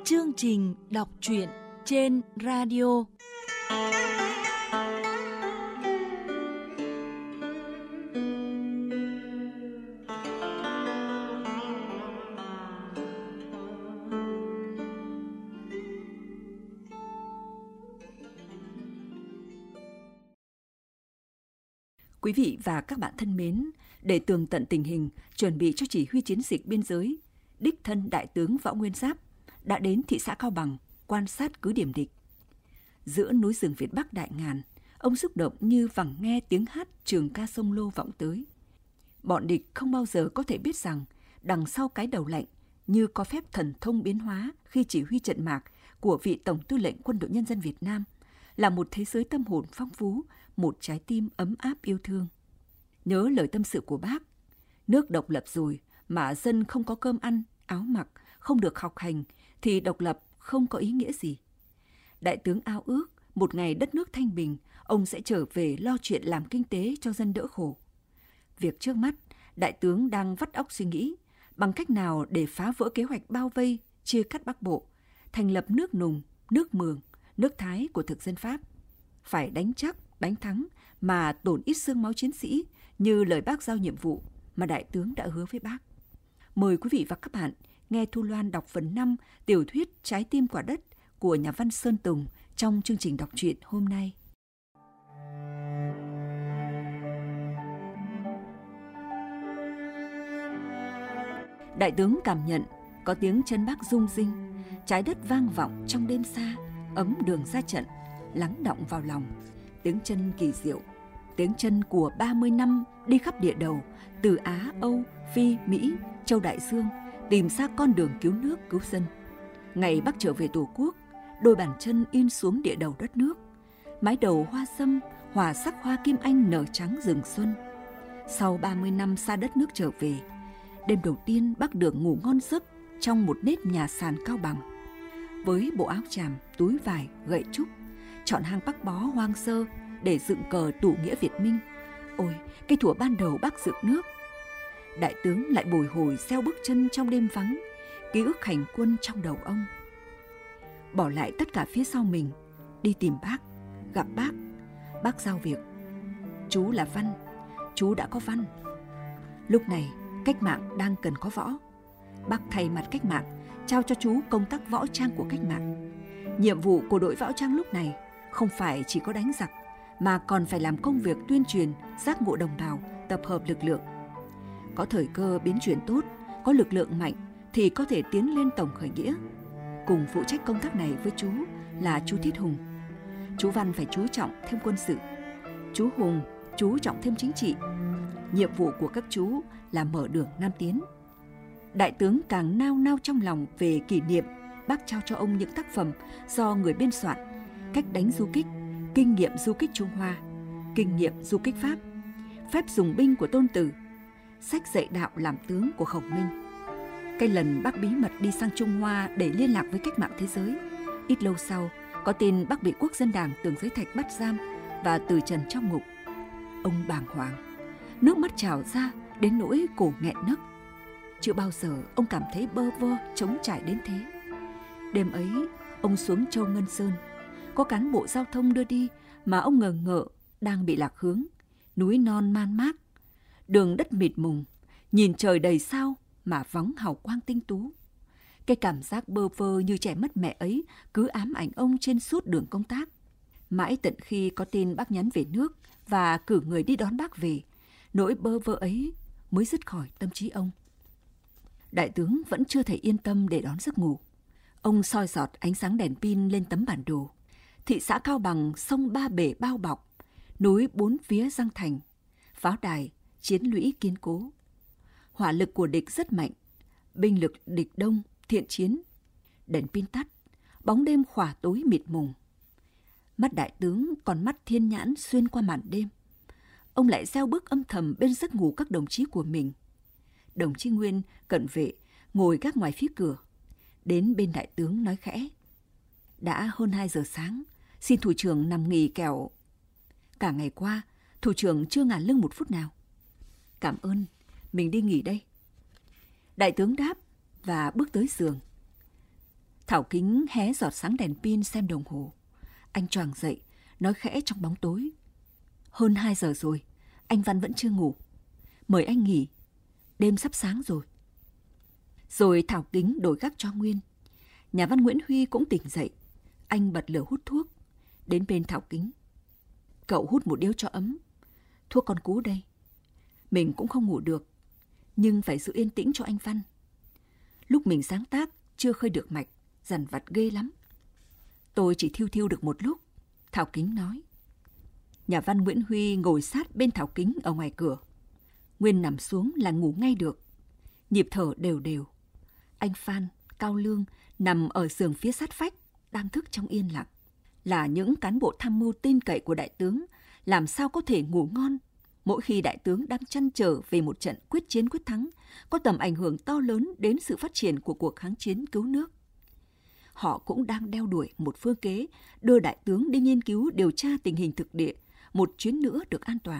Chương trình đọc truyện trên radio. Quý vị và các bạn thân mến, để tường tận tình hình, chuẩn bị cho chỉ huy chiến dịch biên giới, đích thân Đại tướng Võ Nguyên Giáp đã đến thị xã Cao Bằng quan sát cứ điểm địch. Giữa núi rừng Việt Bắc đại ngàn, ông xúc động như vẳng nghe tiếng hát trường ca sông Lô vọng tới. Bọn địch không bao giờ có thể biết rằng đằng sau cái đầu lạnh như có phép thần thông biến hóa khi chỉ huy trận mạc của vị Tổng tư lệnh Quân đội Nhân dân Việt Nam là một thế giới tâm hồn phong phú, một trái tim ấm áp yêu thương. Nhớ lời tâm sự của bác, nước độc lập rồi mà dân không có cơm ăn, áo mặc, không được học hành thì độc lập không có ý nghĩa gì. Đại tướng ao ước một ngày đất nước thanh bình, ông sẽ trở về lo chuyện làm kinh tế cho dân đỡ khổ. Việc trước mắt, Đại tướng đang vắt óc suy nghĩ bằng cách nào để phá vỡ kế hoạch bao vây, chia cắt Bắc Bộ, thành lập nước Nùng, nước Mường, nước Thái của thực dân Pháp. Phải đánh chắc, đánh thắng mà tổn ít xương máu chiến sĩ như lời bác giao nhiệm vụ mà Đại tướng đã hứa với bác. Mời quý vị và các bạn nghe Thu Loan đọc phần 5 tiểu thuyết Trái tim quả đất của nhà văn Sơn Tùng trong chương trình đọc truyện hôm nay. Đại tướng cảm nhận có tiếng chân bác rung rinh, trái đất vang vọng trong đêm xa, ấm đường ra trận, lắng đọng vào lòng. Tiếng chân kỳ diệu, tiếng chân của 30 năm đi khắp địa đầu, từ Á, Âu, Phi, Mỹ, Châu Đại Dương, tìm ra con đường cứu nước, cứu dân. Ngày bác trở về Tổ quốc, đôi bàn chân in xuống địa đầu đất nước. Mái đầu hoa sâm, hòa sắc hoa kim anh nở trắng rừng xuân. Sau 30 năm xa đất nước trở về, đêm đầu tiên bác được ngủ ngon giấc trong một nếp nhà sàn Cao Bằng. Với bộ áo chàm, túi vải, gậy trúc, chọn hang bắc bó hoang sơ để dựng cờ tủ nghĩa Việt Minh. Ôi, cái thuở ban đầu bác dựng nước. Đại tướng lại bồi hồi gieo bước chân trong đêm vắng, ký ức hành quân trong đầu ông. Bỏ lại tất cả phía sau mình, đi tìm bác, gặp bác. Bác giao việc. Chú là văn, chú đã có văn. Lúc này, cách mạng đang cần có võ. Bác thay mặt cách mạng, trao cho chú công tác võ trang của cách mạng. Nhiệm vụ của đội võ trang lúc này không phải chỉ có đánh giặc, mà còn phải làm công việc tuyên truyền, giác ngộ đồng bào, tập hợp lực lượng. Có thời cơ biến chuyển tốt, có lực lượng mạnh thì có thể tiến lên tổng khởi nghĩa. Cùng phụ trách công tác này với chú là chú Thiết Hùng. Chú Văn phải chú trọng thêm quân sự, chú Hùng chú trọng thêm chính trị. Nhiệm vụ của các chú là mở đường Nam tiến. Đại tướng càng nao nao trong lòng về kỷ niệm bác trao cho ông những tác phẩm do người biên soạn, cách đánh du kích, kinh nghiệm du kích Trung Hoa, kinh nghiệm du kích Pháp, phép dùng binh của Tôn Tử, sách dạy đạo làm tướng của Khổng Minh. Cái lần bác bí mật đi sang Trung Hoa để liên lạc với cách mạng thế giới, ít lâu sau có tin bác bị Quốc dân Đảng Tường Giới Thạch bắt giam và từ trần trong ngục. Ông bàng hoàng, nước mắt trào ra đến nỗi cổ nghẹn nấc. Chưa bao giờ ông cảm thấy bơ vơ, trống trải đến thế. Đêm ấy, ông xuống Châu Ngân Sơn. Có cán bộ giao thông đưa đi mà ông ngờ ngợ đang bị lạc hướng. Núi non man mác, đường đất mịt mùng, nhìn trời đầy sao mà vắng hào quang tinh tú. Cái cảm giác bơ vơ như trẻ mất mẹ ấy cứ ám ảnh ông trên suốt đường công tác. Mãi tận khi có tin bác nhắn về nước và cử người đi đón bác về, nỗi bơ vơ ấy mới dứt khỏi tâm trí ông. Đại tướng vẫn chưa thể yên tâm để đón giấc ngủ. Ông soi giọt ánh sáng đèn pin lên tấm bản đồ. Thị xã Cao Bằng sông Ba Bể bao bọc, núi bốn phía răng thành, pháo đài, chiến lũy kiên cố. Hỏa lực của địch rất mạnh, binh lực địch đông, thiện chiến. Đèn pin tắt, bóng đêm khỏa tối mịt mùng. Mắt đại tướng còn mắt thiên nhãn xuyên qua màn đêm. Ông lại gieo bước âm thầm bên giấc ngủ các đồng chí của mình. Đồng chí Nguyên, cận vệ, ngồi gác ngoài phía cửa. Đến bên đại tướng nói khẽ: Đã hơn 2 giờ sáng, xin thủ trưởng nằm nghỉ kẻo. Cả ngày qua, thủ trưởng chưa ngả lưng một phút nào. Cảm ơn, mình đi nghỉ đây. Đại tướng đáp và bước tới giường. Thảo Kính hé giọt sáng đèn pin xem đồng hồ. Anh choàng dậy, nói khẽ trong bóng tối. Hơn 2 giờ rồi, anh Văn vẫn chưa ngủ. Mời anh nghỉ, đêm sắp sáng rồi. Rồi Thảo Kính đổi gác cho Nguyên. Nhà văn Nguyễn Huy cũng tỉnh dậy. Anh bật lửa hút thuốc, đến bên Thảo Kính. Cậu hút một điếu cho ấm. Thuốc con cú đây. Mình cũng không ngủ được, nhưng phải giữ yên tĩnh cho anh Văn. Lúc mình sáng tác, chưa khơi được mạch, dằn vặt ghê lắm. Tôi chỉ thiêu thiêu được một lúc, Thảo Kính nói. Nhà văn Nguyễn Huy ngồi sát bên Thảo Kính ở ngoài cửa. Nguyên nằm xuống là ngủ ngay được. Nhịp thở đều đều. Anh Phan, Cao Lương nằm ở giường phía sát vách, đang thức trong yên lặng. Là những cán bộ tham mưu tin cậy của đại tướng, làm sao có thể ngủ ngon mỗi khi đại tướng đang trăn trở về một trận quyết chiến quyết thắng, có tầm ảnh hưởng to lớn đến sự phát triển của cuộc kháng chiến cứu nước. Họ cũng đang đeo đuổi một phương kế đưa đại tướng đi nghiên cứu điều tra tình hình thực địa, một chuyến nữa được an toàn.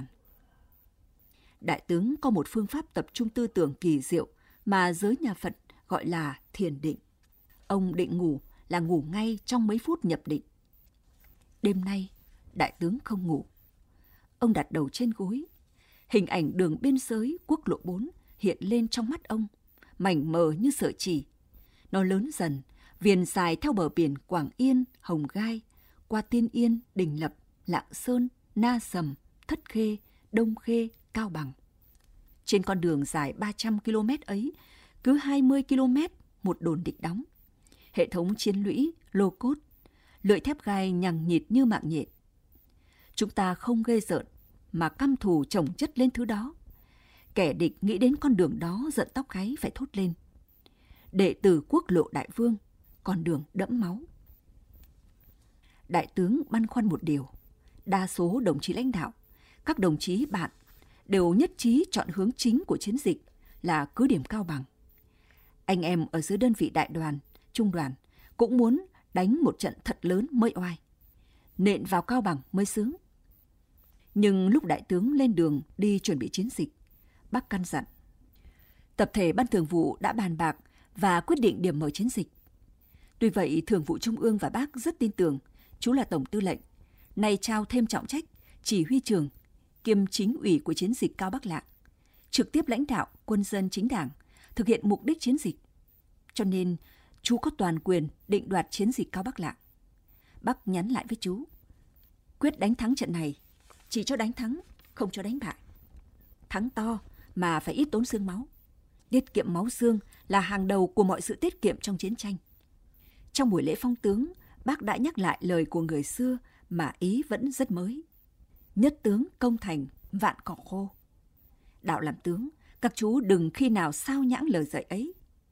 Đại tướng có một phương pháp tập trung tư tưởng kỳ diệu mà giới nhà Phật gọi là thiền định. Ông định ngủ là ngủ ngay trong mấy phút nhập định. Đêm nay, đại tướng không ngủ. Ông đặt đầu trên gối. Hình ảnh đường biên giới quốc lộ 4 hiện lên trong mắt ông, mảnh mờ như sợi chỉ. Nó lớn dần, viền dài theo bờ biển Quảng Yên, Hồng Gai, qua Tiên Yên, Đình Lập, Lạng Sơn, Na Sầm, Thất Khê, Đông Khê, Cao Bằng. Trên con đường dài 300 km ấy, cứ 20 km một đồn địch đóng. Hệ thống chiến lũy, lô cốt, lưỡi thép gai nhằng nhịt như mạng nhện. Chúng ta không ghê rợn mà căm thù chồng chất lên thứ đó. Kẻ địch nghĩ đến con đường đó giận tóc gáy phải thốt lên. Đệ tử quốc lộ đại vương, con đường đẫm máu. Đại tướng băn khoăn một điều. Đa số đồng chí lãnh đạo, các đồng chí bạn đều nhất trí chọn hướng chính của chiến dịch là cứ điểm Cao Bằng. Anh em ở dưới đơn vị đại đoàn, trung đoàn cũng muốn đánh một trận thật lớn mới oai. Nện vào Cao Bằng mới sướng. Nhưng lúc đại tướng lên đường đi chuẩn bị chiến dịch, Bác căn dặn. Tập thể Ban Thường vụ đã bàn bạc và quyết định điểm mở chiến dịch. Tuy vậy, Thường vụ Trung ương và Bác rất tin tưởng chú là Tổng Tư lệnh, nay trao thêm trọng trách chỉ huy trưởng kiêm chính ủy của chiến dịch Cao Bắc Lạng, trực tiếp lãnh đạo quân dân chính đảng, thực hiện mục đích chiến dịch. Cho nên, chú có toàn quyền định đoạt chiến dịch Cao Bắc Lạng. Bác nhắn lại với chú. Quyết đánh thắng trận này, chỉ cho đánh thắng, không cho đánh bại. Thắng to mà phải ít tốn xương máu. Tiết kiệm máu xương là hàng đầu của mọi sự tiết kiệm trong chiến tranh. Trong buổi lễ phong tướng, Bác đã nhắc lại lời của người xưa mà ý vẫn rất mới. Nhất tướng công thành, vạn cỏ khô. Đạo làm tướng, các chú đừng khi nào sao nhãng lời dạy ấy.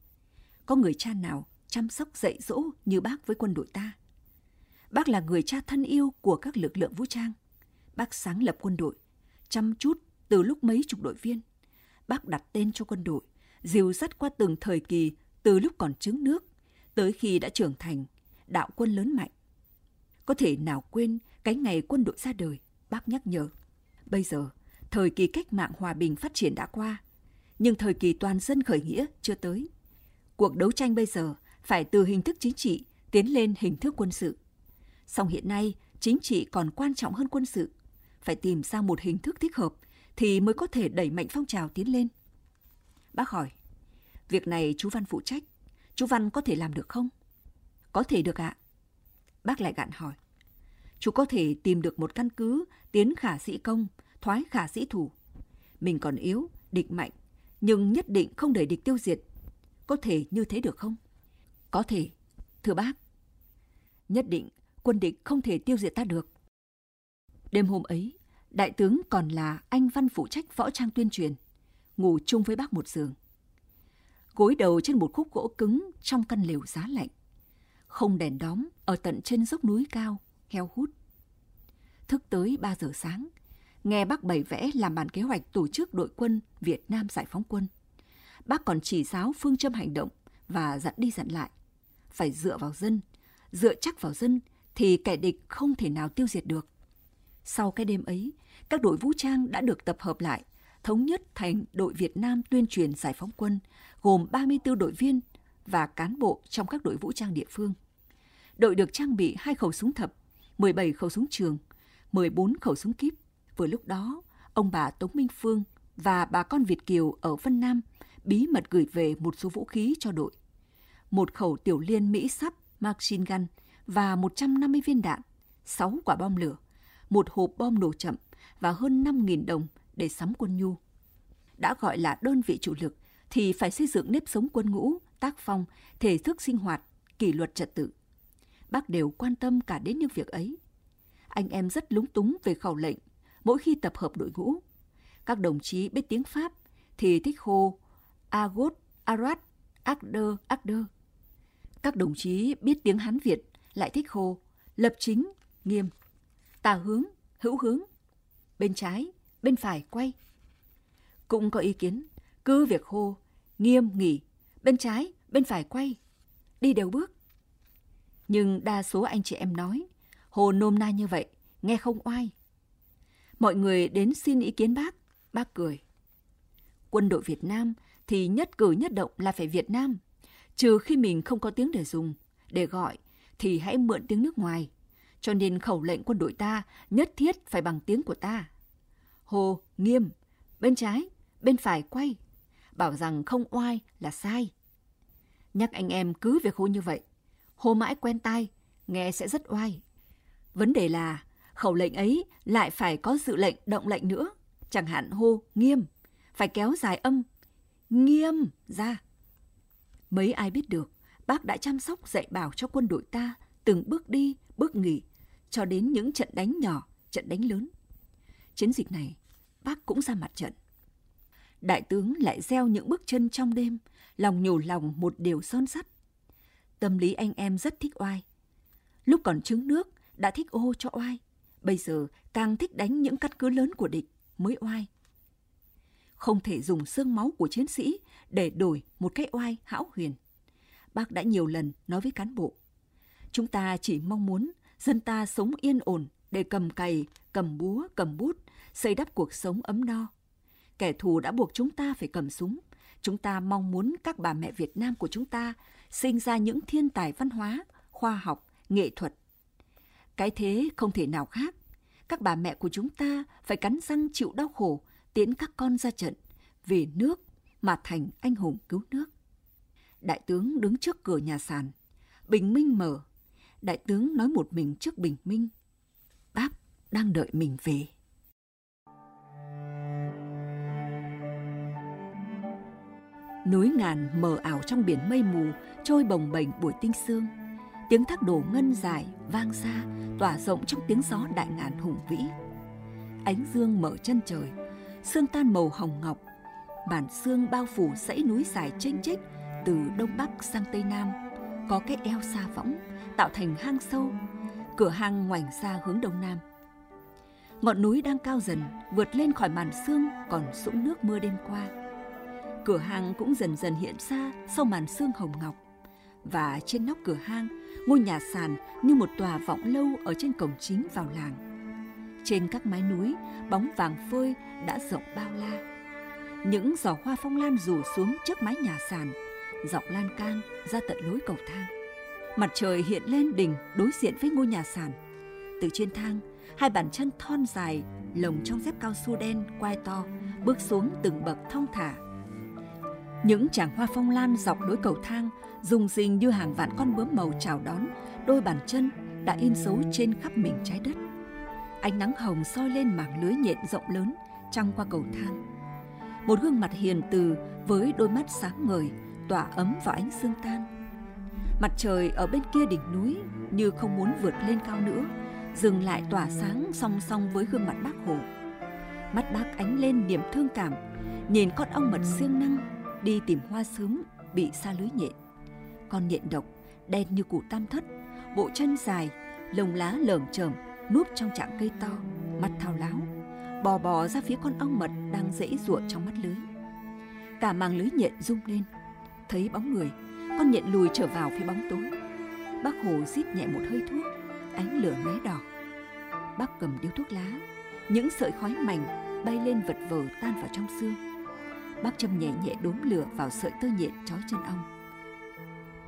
Có người cha nào chăm sóc dạy dỗ như Bác với quân đội ta? Bác là người cha thân yêu của các lực lượng vũ trang. Bác sáng lập quân đội, chăm chút từ lúc mấy chục đội viên. Bác đặt tên cho quân đội, dìu dắt qua từng thời kỳ từ lúc còn trứng nước tới khi đã trưởng thành, đạo quân lớn mạnh. Có thể nào quên cái ngày quân đội ra đời? Bác nhắc nhở. Bây giờ, thời kỳ cách mạng hòa bình phát triển đã qua, nhưng thời kỳ toàn dân khởi nghĩa chưa tới. Cuộc đấu tranh bây giờ phải từ hình thức chính trị tiến lên hình thức quân sự. Song hiện nay, chính trị còn quan trọng hơn quân sự. Phải tìm ra một hình thức thích hợp thì mới có thể đẩy mạnh phong trào tiến lên. Bác hỏi, việc này chú Văn phụ trách, chú Văn có thể làm được không? Có thể được ạ. Bác lại gạn hỏi, chú có thể tìm được một căn cứ tiến khả sĩ công, thoái khả sĩ thủ. Mình còn yếu, địch mạnh, nhưng nhất định không để địch tiêu diệt. Có thể như thế được không? Có thể, thưa bác. Nhất định quân địch không thể tiêu diệt ta được. Đêm hôm ấy, đại tướng còn là anh Văn phụ trách võ trang tuyên truyền, ngủ chung với bác một giường. Gối đầu trên một khúc gỗ cứng trong căn lều giá lạnh. Không đèn đóm ở tận trên dốc núi cao, heo hút. Thức tới 3 giờ sáng, nghe bác bày vẽ làm bản kế hoạch tổ chức đội quân Việt Nam giải phóng quân. Bác còn chỉ giáo phương châm hành động và dặn đi dặn lại. Phải dựa vào dân, dựa chắc vào dân thì kẻ địch không thể nào tiêu diệt được. Sau cái đêm ấy, các đội vũ trang đã được tập hợp lại, thống nhất thành đội Việt Nam tuyên truyền giải phóng quân, gồm 34 đội viên và cán bộ trong các đội vũ trang địa phương. Đội được trang bị 2 khẩu súng thập, 17 khẩu súng trường, 14 khẩu súng kíp. Vừa lúc đó, ông bà Tống Minh Phương và bà con Việt kiều ở Vân Nam bí mật gửi về một số vũ khí cho đội. 1 khẩu tiểu liên Mỹ sắp machine gun và 150 viên đạn, 6 quả bom lửa, 1 hộp bom nổ chậm và hơn 5.000 đồng để sắm quân nhu. Đã gọi là đơn vị chủ lực thì phải xây dựng nếp sống quân ngũ, tác phong, thể thức sinh hoạt, kỷ luật trật tự. Bác đều quan tâm cả đến những việc ấy. Anh em rất lúng túng về khẩu lệnh mỗi khi tập hợp đội ngũ. Các đồng chí biết tiếng Pháp thì thích hô Agot, Arat, Agder, Agder. Các đồng chí biết tiếng Hán Việt lại thích hô lập chính, nghiêm, tả hướng, hữu hướng, bên trái, bên phải quay. Cũng có ý kiến cứ việc hô nghiêm nghỉ, bên trái, bên phải quay, đi đều bước. Nhưng đa số anh chị em nói hô nôm na như vậy nghe không oai. Mọi người đến xin ý kiến bác cười. Quân đội Việt Nam thì nhất cử nhất động là phải Việt Nam, trừ khi mình không có tiếng để dùng, để gọi thì hãy mượn tiếng nước ngoài. Cho nên khẩu lệnh quân đội ta nhất thiết phải bằng tiếng của ta. Hô nghiêm, bên trái, bên phải quay, bảo rằng không oai là sai. Nhắc anh em cứ việc hô như vậy, hô mãi quen tai, nghe sẽ rất oai. Vấn đề là khẩu lệnh ấy lại phải có dự lệnh động lệnh nữa. Chẳng hạn hô nghiêm, phải kéo dài âm nghiêm ra. Mấy ai biết được, bác đã chăm sóc dạy bảo cho quân đội ta từng bước đi, bước nghỉ, cho đến những trận đánh nhỏ, trận đánh lớn. Chiến dịch này, bác cũng ra mặt trận. Đại tướng lại gieo những bước chân trong đêm, lòng nhủ lòng một điều son sắt. Tâm lý anh em rất thích oai. Lúc còn trứng nước đã thích ô cho oai, bây giờ càng thích đánh những căn cứ lớn của địch mới oai. Không thể dùng xương máu của chiến sĩ để đổi một cái oai hão huyền. Bác đã nhiều lần nói với cán bộ, chúng ta chỉ mong muốn dân ta sống yên ổn để cầm cày, cầm búa, cầm bút, xây đắp cuộc sống ấm no. Kẻ thù đã buộc chúng ta phải cầm súng. Chúng ta mong muốn các bà mẹ Việt Nam của chúng ta sinh ra những thiên tài văn hóa, khoa học, nghệ thuật. Cái thế không thể nào khác. Các bà mẹ của chúng ta phải cắn răng chịu đau khổ, tiễn các con ra trận, vì nước mà thành anh hùng cứu nước. Đại tướng đứng trước cửa nhà sàn. Bình minh mở. Đại tướng nói một mình trước bình minh. Bác đang đợi mình về. Núi ngàn mờ ảo trong biển mây mù, trôi bồng bềnh buổi tinh sương. Tiếng thác đổ ngân dài vang xa, tỏa rộng trong tiếng gió đại ngàn hùng vĩ. Ánh dương mở chân trời, sương tan màu hồng ngọc. Màn sương bao phủ dãy núi dài chênh chếch từ đông bắc sang tây nam, có cái eo xa võng tạo thành hang sâu. Cửa hang ngoảnh ra hướng đông nam. Ngọn núi đang cao dần vượt lên khỏi màn sương còn sũng nước mưa đêm qua. Cửa hang cũng dần dần hiện ra sau màn sương hồng ngọc. Và trên nóc cửa hang, ngôi nhà sàn như một tòa vọng lâu ở trên cổng chính vào làng. Trên các mái núi, bóng vàng phơi đã rộng bao la. Những giỏ hoa phong lan rủ xuống trước mái nhà sàn, dọc lan can ra tận lối cầu thang. Mặt trời hiện lên đỉnh đối diện với ngôi nhà sàn. Từ trên thang, 2 bàn chân thon dài lồng trong dép cao su đen quai to bước xuống từng bậc thong thả. Những chàng hoa phong lan dọc lối cầu thang rung rinh như hàng vạn con bướm màu chào đón đôi bàn chân đã in dấu trên khắp mình trái đất. Ánh nắng hồng soi lên mảng lưới nhện rộng lớn trăng qua cầu thang. Một gương mặt hiền từ với đôi mắt sáng ngời tỏa ấm vào ánh sương tan. Mặt trời ở bên kia đỉnh núi như không muốn vượt lên cao nữa, dừng lại tỏa sáng song song với gương mặt Bác Hồ. Mắt Bác ánh lên niềm thương cảm, nhìn con ong mật siêng năng đi tìm hoa sớm bị sa lưới nhện. Con nhện độc đen như củ tam thất, bộ chân dài, lông lá lởm chởm núp trong chạng cây to, mắt thao láo, bò ra phía con ong mật đang giãy giụa trong mắt lưới. Cả màng lưới nhện rung lên, thấy bóng người, con nhện lùi trở vào phía bóng tối. Bác Hồ rít nhẹ một hơi thuốc, ánh lửa lóe đỏ. Bác cầm điếu thuốc lá, những sợi khói mảnh bay lên vật vờ tan vào trong sương. Bác châm nhẹ nhẹ đốm lửa vào sợi tơ nhện trói chân ong.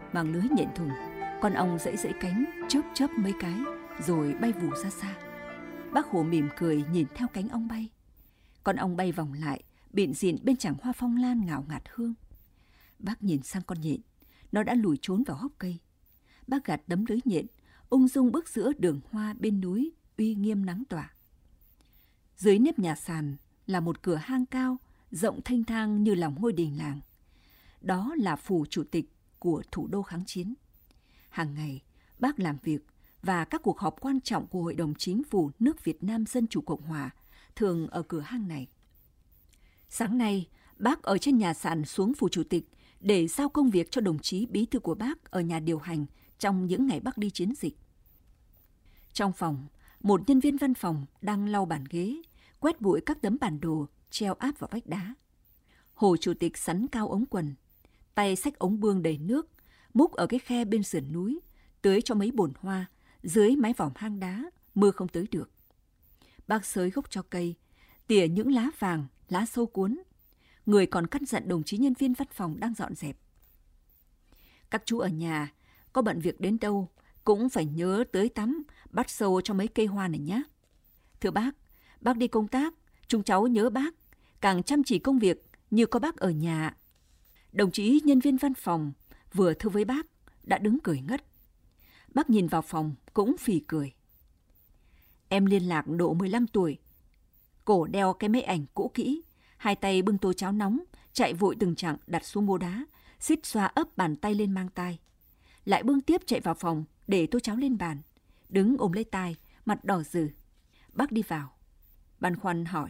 Màng lưới nhện thùng, con ong dãy dãy cánh, chớp chớp mấy cái, rồi bay vù ra xa. Bác Hồ mỉm cười nhìn theo cánh ong bay. Con ong bay vòng lại, bịn rịn bên chảng hoa phong lan ngào ngạt hương. Bác nhìn sang con nhện, nó đã lùi trốn vào hốc cây. Bác gạt đấm lưới nhện, ung dung bước giữa đường hoa bên núi, uy nghiêm nắng tỏa. Dưới nếp nhà sàn là một cửa hang cao, rộng thênh thang như lòng ngôi đình làng. Đó là phủ chủ tịch của thủ đô kháng chiến. Hàng ngày, bác làm việc và các cuộc họp quan trọng của Hội đồng Chính phủ nước Việt Nam Dân Chủ Cộng Hòa thường ở cửa hang này. Sáng nay, bác ở trên nhà sàn xuống phủ chủ tịch để giao công việc cho đồng chí bí thư của bác ở nhà điều hành trong những ngày bác đi chiến dịch. Trong phòng, một nhân viên văn phòng đang lau bàn ghế, quét bụi các tấm bản đồ treo áp vào vách đá. Hồ chủ tịch sắn cao ống quần, tay xách ống bương đầy nước, múc ở cái khe bên sườn núi, tưới cho mấy bồn hoa, dưới mái vòm hang đá, mưa không tới được. Bác xới gốc cho cây, tỉa những lá vàng, lá sâu cuốn. Người còn căn dặn đồng chí nhân viên văn phòng đang dọn dẹp. Các chú ở nhà, có bận việc đến đâu, cũng phải nhớ tới tắm, bắt sâu cho mấy cây hoa này nhé. Thưa bác đi công tác, chúng cháu nhớ bác, càng chăm chỉ công việc như có bác ở nhà. Đồng chí nhân viên văn phòng vừa thưa với bác, đã đứng cười ngất. Bác nhìn vào phòng cũng phì cười. Em liên lạc độ 15 tuổi, cổ đeo cái máy ảnh cũ kỹ, hai tay bưng tô cháo nóng, chạy vội từng chặng đặt xuống mô đá, xít xoa ấp bàn tay lên mang tai. Lại bưng tiếp chạy vào phòng để tô cháo lên bàn, đứng ôm lấy tai, mặt đỏ rừ. Bác đi vào, băn khoăn hỏi.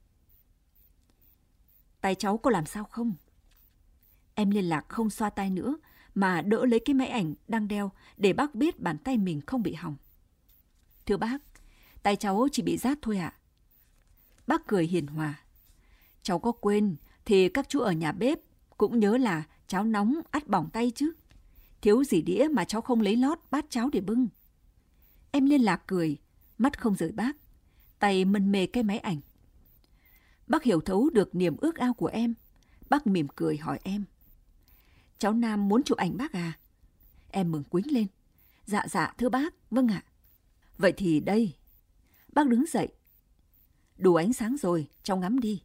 Tay cháu có làm sao không? Em liên lạc không xoa tay nữa, mà đỡ lấy cái máy ảnh đang đeo để bác biết bàn tay mình không bị hỏng. Thưa bác, tay cháu chỉ bị rát thôi ạ. Bác cười hiền hòa. Cháu có quên thì các chú ở nhà bếp cũng nhớ là cháo nóng ắt bỏng tay chứ. Thiếu gì đĩa mà cháu không lấy lót bát cháo để bưng. Em liên lạc cười, mắt không rời bác, tay mân mê cái máy ảnh. Bác hiểu thấu được niềm ước ao của em. Bác mỉm cười hỏi em. Cháu Nam muốn chụp ảnh bác à? Em mừng quính lên. Dạ thưa bác, vâng ạ. Vậy thì đây. Bác đứng dậy. Đủ ánh sáng rồi, cháu ngắm đi.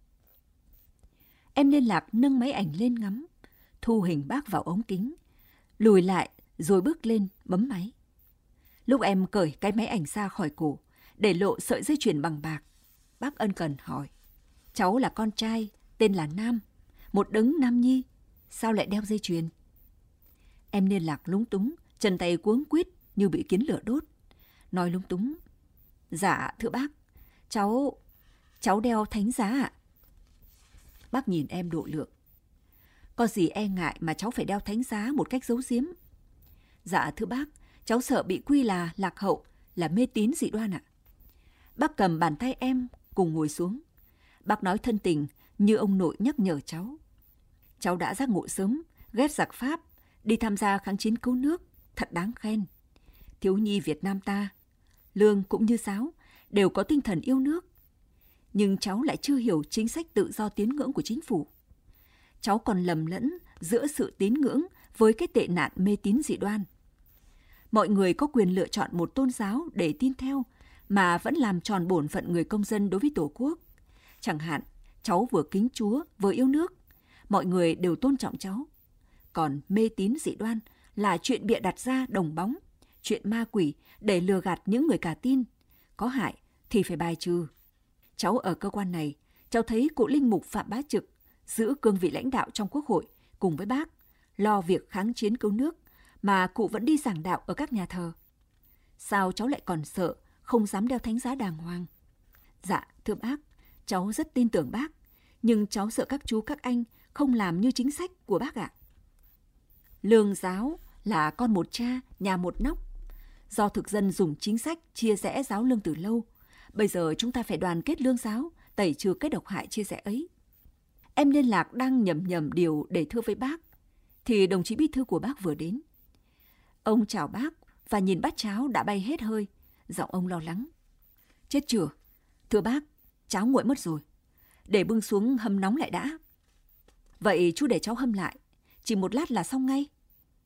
Em liên lạc nâng máy ảnh lên ngắm, thu hình bác vào ống kính, lùi lại rồi bước lên bấm máy. Lúc em cởi cái máy ảnh ra khỏi cổ, để lộ sợi dây chuyền bằng bạc, bác ân cần hỏi. Cháu là con trai, tên là Nam, một đấng nam nhi, sao lại đeo dây chuyền? Em liên lạc lúng túng, chân tay cuống quýt như bị kiến lửa đốt. Nói lúng túng. Dạ thưa bác, cháu đeo thánh giá ạ. Bác nhìn em độ lượng. Có gì e ngại mà cháu phải đeo thánh giá một cách giấu giếm? Dạ thưa bác, cháu sợ bị quy là lạc hậu, là mê tín dị đoan ạ. Bác cầm bàn tay em cùng ngồi xuống. Bác nói thân tình như ông nội nhắc nhở cháu. Cháu đã giác ngộ sớm, ghét giặc Pháp, đi tham gia kháng chiến cứu nước, thật đáng khen. Thiếu nhi Việt Nam ta, Lương cũng như Giáo, đều có tinh thần yêu nước. Nhưng cháu lại chưa hiểu chính sách tự do tín ngưỡng của chính phủ. Cháu còn lầm lẫn giữa sự tín ngưỡng với cái tệ nạn mê tín dị đoan. Mọi người có quyền lựa chọn một tôn giáo để tin theo, mà vẫn làm tròn bổn phận người công dân đối với Tổ quốc. Chẳng hạn, cháu vừa kính Chúa, vừa yêu nước. Mọi người đều tôn trọng cháu. Còn mê tín dị đoan là chuyện bịa đặt ra đồng bóng, chuyện ma quỷ để lừa gạt những người cả tin. Có hại thì phải bài trừ. Cháu ở cơ quan này, cháu thấy cụ linh mục Phạm Bá Trực giữ cương vị lãnh đạo trong Quốc hội cùng với bác, lo việc kháng chiến cứu nước, mà cụ vẫn đi giảng đạo ở các nhà thờ. Sao cháu lại còn sợ, không dám đeo thánh giá đàng hoàng? Dạ, thưa bác, cháu rất tin tưởng bác, nhưng cháu sợ các chú các anh không làm như chính sách của bác ạ. Lương Giáo là con một cha, nhà một nóc. Do thực dân dùng chính sách chia rẽ giáo lương từ lâu, bây giờ chúng ta phải đoàn kết Lương Giáo, tẩy trừ cái độc hại chia rẽ ấy. Em liên lạc đang nhầm điều để thưa với bác, thì đồng chí bí thư của bác vừa đến. Ông chào bác và nhìn bát cháo đã bay hết hơi, giọng ông lo lắng. Chết chưa? Thưa bác, cháo nguội mất rồi. Để bưng xuống hâm nóng lại đã. Vậy chú để cháu hâm lại, chỉ một lát là xong ngay.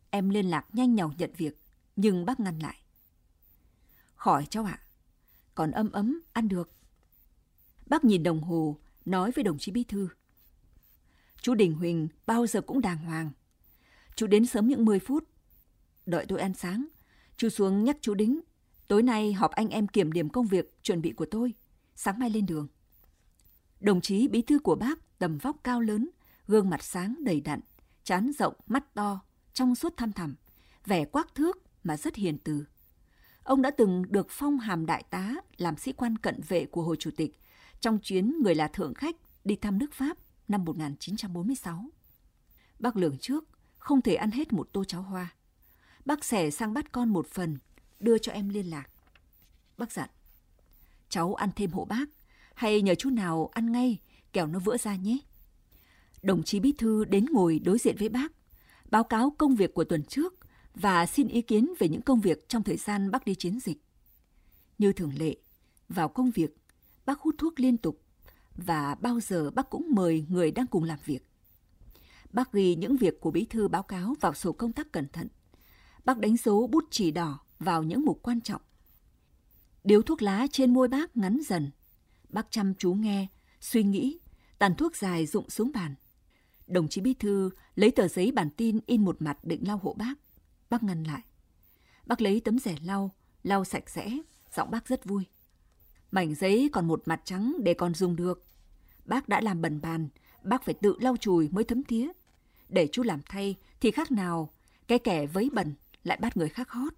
Em liên lạc nhanh nhảu nhận việc, nhưng bác ngăn lại. Khỏi cháu ạ, còn ấm ấm, ăn được. Bác nhìn đồng hồ, nói với đồng chí bí thư. Chú Đình Huỳnh bao giờ cũng đàng hoàng. Chú đến sớm những 10 phút. Đợi tôi ăn sáng, chú xuống nhắc chú Đính. Tối nay họp anh em kiểm điểm công việc chuẩn bị của tôi. Sáng mai lên đường. Đồng chí bí thư của bác tầm vóc cao lớn, gương mặt sáng đầy đặn, trán rộng, mắt to, trong suốt thăm thẳm, vẻ quắc thước mà rất hiền từ. Ông đã từng được phong hàm đại tá làm sĩ quan cận vệ của Hồ Chủ tịch trong chuyến người là thượng khách đi thăm nước Pháp năm 1946. Bác lường trước không thể ăn hết một tô cháo hoa. Bác xẻ sang bát con một phần, đưa cho em liên lạc. Bác dặn, cháu ăn thêm hộ bác, hay nhờ chú nào ăn ngay, kẻo nó vỡ ra nhé. Đồng chí bí thư đến ngồi đối diện với bác, báo cáo công việc của tuần trước và xin ý kiến về những công việc trong thời gian bác đi chiến dịch. Như thường lệ, vào công việc, bác hút thuốc liên tục và bao giờ bác cũng mời người đang cùng làm việc. Bác ghi những việc của bí thư báo cáo vào sổ công tác cẩn thận. Bác đánh dấu bút chì đỏ vào những mục quan trọng. Điếu thuốc lá trên môi bác ngắn dần. Bác chăm chú nghe, suy nghĩ, tàn thuốc dài rụng xuống bàn. Đồng chí bí thư lấy tờ giấy bản tin in một mặt định lau hộ bác. Bác ngăn lại. Bác lấy tấm rẻ lau sạch sẽ, giọng bác rất vui. Mảnh giấy còn một mặt trắng để còn dùng được. Bác đã làm bẩn bàn, bác phải tự lau chùi mới thấm thía. Để chú làm thay thì khác nào cái kẻ vấy bẩn lại bắt người khác hót.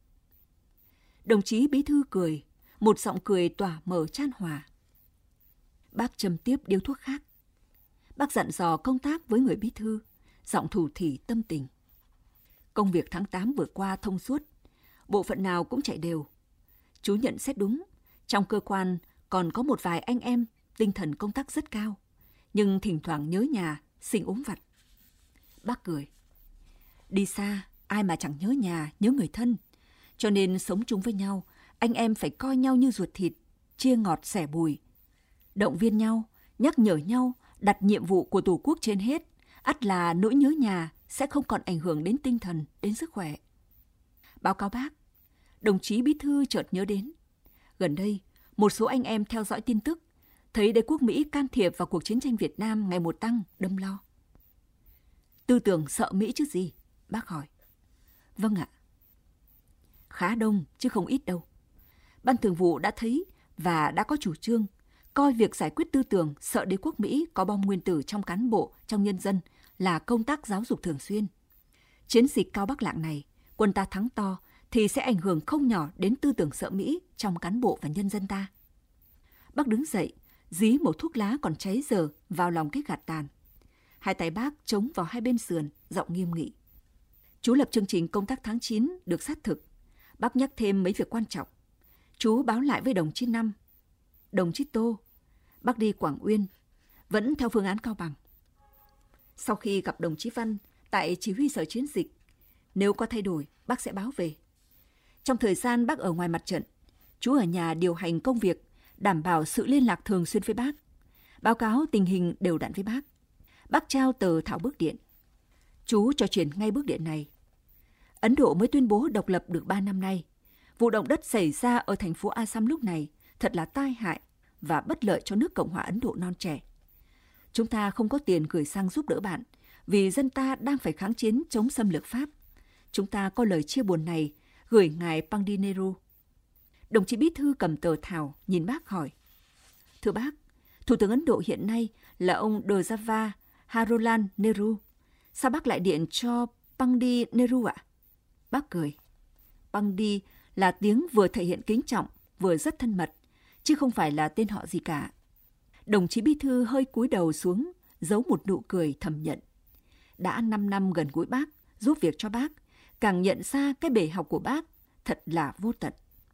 Đồng chí bí thư cười, một giọng cười tỏa mở chan hòa. Bác châm tiếp điếu thuốc khác. Bác dặn dò công tác với người bí thư, giọng thủ thỉ tâm tình. Công việc tháng 8 vừa qua thông suốt, bộ phận nào cũng chạy đều. Chú nhận xét đúng, trong cơ quan còn có một vài anh em tinh thần công tác rất cao, nhưng thỉnh thoảng nhớ nhà, sinh ốm vặt. Bác cười. Đi xa, ai mà chẳng nhớ nhà, nhớ người thân. Cho nên sống chung với nhau, anh em phải coi nhau như ruột thịt, chia ngọt sẻ bùi. Động viên nhau, nhắc nhở nhau, đặt nhiệm vụ của Tổ quốc trên hết, ắt là nỗi nhớ nhà sẽ không còn ảnh hưởng đến tinh thần, đến sức khỏe. Báo cáo bác, đồng chí bí thư chợt nhớ đến. Gần đây, một số anh em theo dõi tin tức, thấy đế quốc Mỹ can thiệp vào cuộc chiến tranh Việt Nam ngày một tăng, đâm lo. Tư tưởng sợ Mỹ chứ gì? Bác hỏi. Vâng ạ. Khá đông chứ không ít đâu. Ban Thường vụ đã thấy và đã có chủ trương coi việc giải quyết tư tưởng sợ đế quốc Mỹ có bom nguyên tử trong cán bộ, trong nhân dân là công tác giáo dục thường xuyên. Chiến dịch Cao Bắc Lạng này, quân ta thắng to thì sẽ ảnh hưởng không nhỏ đến tư tưởng sợ Mỹ trong cán bộ và nhân dân ta. Bác đứng dậy, dí một thuốc lá còn cháy dở vào lòng cái gạt tàn. Hai tay bác chống vào hai bên sườn, giọng nghiêm nghị. Chú lập chương trình công tác tháng 9 được xác thực. Bác nhắc thêm mấy việc quan trọng. Chú báo lại với đồng chí Năm, đồng chí Tô. Bác đi Quảng Uyên, vẫn theo phương án Cao Bằng. Sau khi gặp đồng chí Văn tại chỉ huy sở chiến dịch, nếu có thay đổi, bác sẽ báo về. Trong thời gian bác ở ngoài mặt trận, chú ở nhà điều hành công việc, đảm bảo sự liên lạc thường xuyên với bác, báo cáo tình hình đều đặn với bác. Bác trao tờ thảo bức điện. Chú cho chuyển ngay bức điện này. Ấn Độ mới tuyên bố độc lập được 3 năm nay. Vụ động đất xảy ra ở thành phố Assam lúc này thật là tai hại và bất lợi cho nước Cộng hòa Ấn Độ non trẻ. Chúng ta không có tiền gửi sang giúp đỡ bạn vì dân ta đang phải kháng chiến chống xâm lược Pháp. Chúng ta có lời chia buồn này gửi ngài Pandit Nehru. Đồng chí bí thư cầm tờ thảo nhìn bác hỏi. Thưa bác, Thủ tướng Ấn Độ hiện nay là ông Jawaharlal Harolan Nehru. Sao bác lại điện cho Pandit Nehru ạ? Bác cười. Pandit là tiếng vừa thể hiện kính trọng, vừa rất thân mật, chứ không phải là tên họ gì cả. Đồng chí bí thư hơi cúi đầu xuống, giấu một nụ cười thầm nhận. Đã 5 năm gần gũi bác, giúp việc cho bác, càng nhận ra cái bể học của bác thật là vô tận.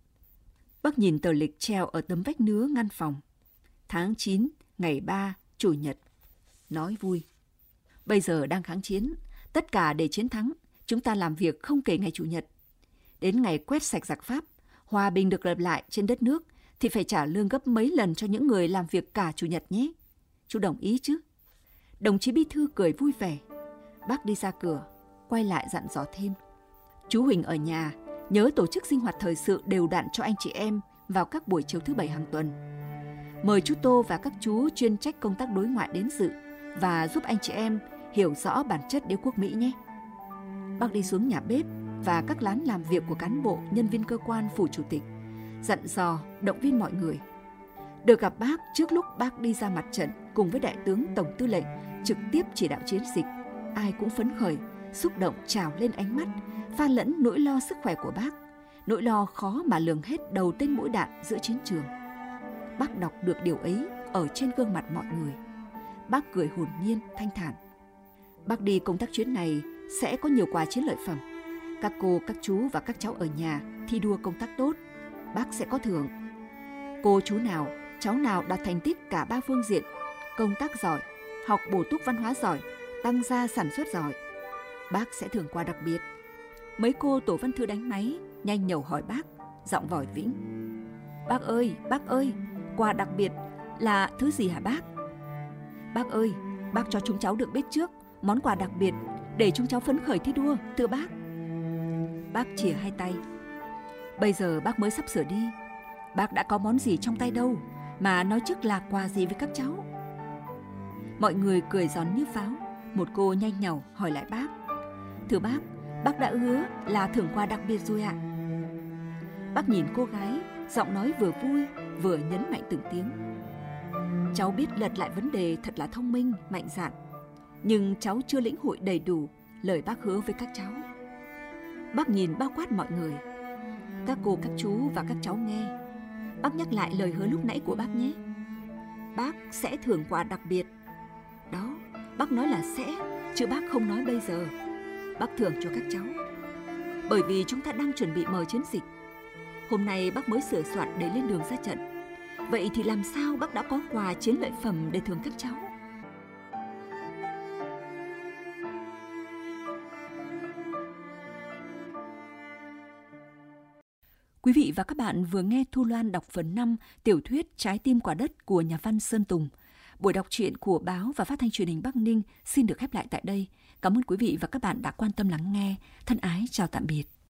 Bác nhìn tờ lịch treo ở tấm vách nứa ngăn phòng. Tháng 9, ngày 3, Chủ nhật. Nói vui. Bây giờ đang kháng chiến, tất cả để chiến thắng, chúng ta làm việc không kể ngày Chủ nhật. Đến ngày quét sạch giặc Pháp, hòa bình được lập lại trên đất nước, thì phải trả lương gấp mấy lần cho những người làm việc cả Chủ nhật nhé. Chú đồng ý chứ? Đồng chí bí thư cười vui vẻ. Bác đi ra cửa, quay lại dặn dò thêm. Chú Huỳnh ở nhà, nhớ tổ chức sinh hoạt thời sự đều đặn cho anh chị em vào các buổi chiều thứ Bảy hàng tuần. Mời chú Tô và các chú chuyên trách công tác đối ngoại đến dự và giúp anh chị em hiểu rõ bản chất đế quốc Mỹ nhé. Bác đi xuống nhà bếp và các lán làm việc của cán bộ, nhân viên cơ quan phủ chủ tịch, dặn dò, động viên mọi người. Được gặp bác trước lúc bác đi ra mặt trận cùng với Đại tướng Tổng Tư lệnh trực tiếp chỉ đạo chiến dịch, ai cũng phấn khởi, xúc động trào lên ánh mắt, pha lẫn nỗi lo sức khỏe của bác, nỗi lo khó mà lường hết đầu tên mũi đạn giữa chiến trường. Bác đọc được điều ấy ở trên gương mặt mọi người. Bác cười hồn nhiên, thanh thản. Bác đi công tác chuyến này sẽ có nhiều quà chiến lợi phẩm. Các cô, các chú và các cháu ở nhà thi đua công tác tốt, bác sẽ có thưởng. Cô chú nào, cháu nào đạt thành tích cả 3 phương diện, công tác giỏi, học bổ túc văn hóa giỏi, tăng gia sản xuất giỏi, bác sẽ thưởng quà đặc biệt. Mấy cô tổ văn thư đánh máy nhanh nhẩu hỏi bác, giọng vòi vĩnh. Bác ơi, quà đặc biệt là thứ gì hả bác? Bác ơi, bác cho chúng cháu được biết trước món quà đặc biệt để chúng cháu phấn khởi thi đua, thưa bác. Bác chìa hai tay. Bây giờ bác mới sắp sửa đi, bác đã có món gì trong tay đâu mà nói trước là quà gì với các cháu. Mọi người cười giòn như pháo. Một cô nhanh nhảu hỏi lại bác. Thưa bác đã hứa là thưởng quà đặc biệt rồi ạ. Bác nhìn cô gái, giọng nói vừa vui vừa nhấn mạnh từng tiếng. Cháu biết lật lại vấn đề thật là thông minh, mạnh dạn, nhưng cháu chưa lĩnh hội đầy đủ lời bác hứa với các cháu. Bác nhìn bao quát mọi người. Các cô, các chú và các cháu nghe. Bác nhắc lại lời hứa lúc nãy của bác nhé. Bác sẽ thưởng quà đặc biệt. Đó, bác nói là sẽ, chứ bác không nói bây giờ. Bác thưởng cho các cháu. Bởi vì chúng ta đang chuẩn bị mở chiến dịch. Hôm nay bác mới sửa soạn để lên đường ra trận. Vậy thì làm sao bác đã có quà chiến lợi phẩm để thưởng các cháu? Quý vị và các bạn vừa nghe Thu Loan đọc phần 5 tiểu thuyết Trái tim quả đất của nhà văn Sơn Tùng. Buổi đọc truyện của báo và phát thanh truyền hình Bắc Ninh xin được khép lại tại đây. Cảm ơn quý vị và các bạn đã quan tâm lắng nghe. Thân ái chào tạm biệt.